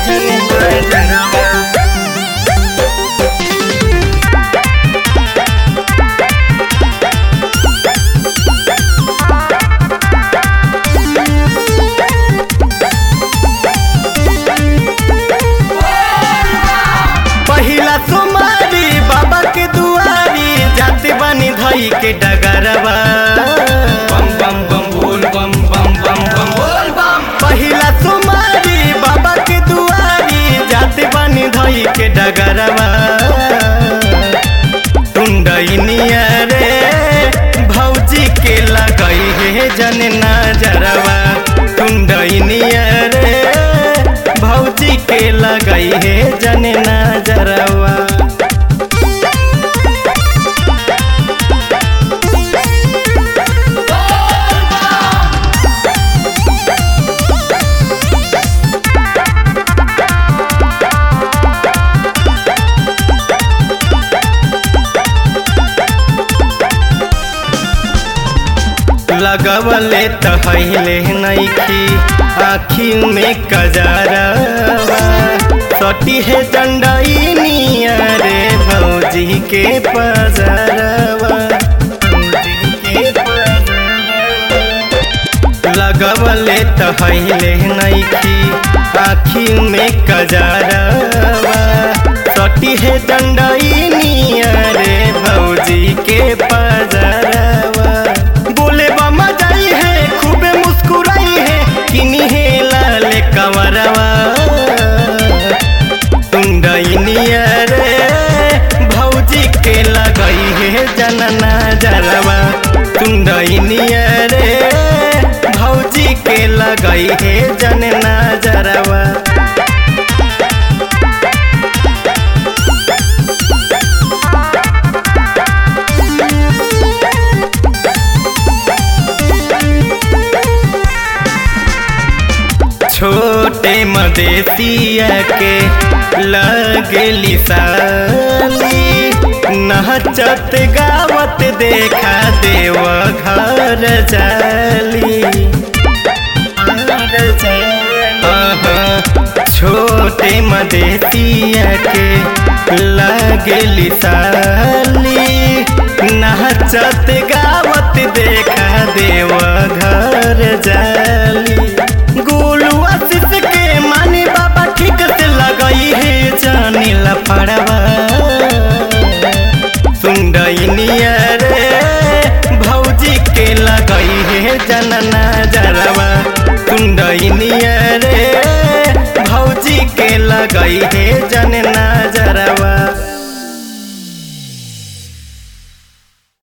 पहिला सोमारी बाबा के दुआरी जाते बानी धई के डगरवा बम बम बम बोल बम बम बम बम बोल बम। पहिला सोमारी बाबा के दुआरी जाते बानी धई के डगरवा टुंडइनिया रे भौजी के लगई है जन नजरवा टुंडइनिया रे भौजी के लगई है जन नजरवा। लगवले तहले नईखी आँखी में कजरवा सटी है डंडइनिया रे भौजी के पजरवा लगवले तहले नईखी आँखी में कजरवा सटी है डंडइनिया रे भौजी के पजरवा। बोले बामा जाई है खूबे मुस्कुराई है किनी है लाल कंवरवा टुंडइनिया रे भौजी के लगई है जन नजरवा टुंडइनिया रे भौजी के लगई है जन नजरवा। छोटे मदेसिया के लगली साली नहचत गावत देखा देव घर जाली छोटे मदेसिया के लगली साली नहचत गावत देखा देव घर जाली। आशीष के मानी बाबा ठीक से लगई है जानी लफड़वा टुंडइनिया रे भौजी के लगई है जन नजरवा टुंडइनिया रे भौजी के लगई है जन नजरवा।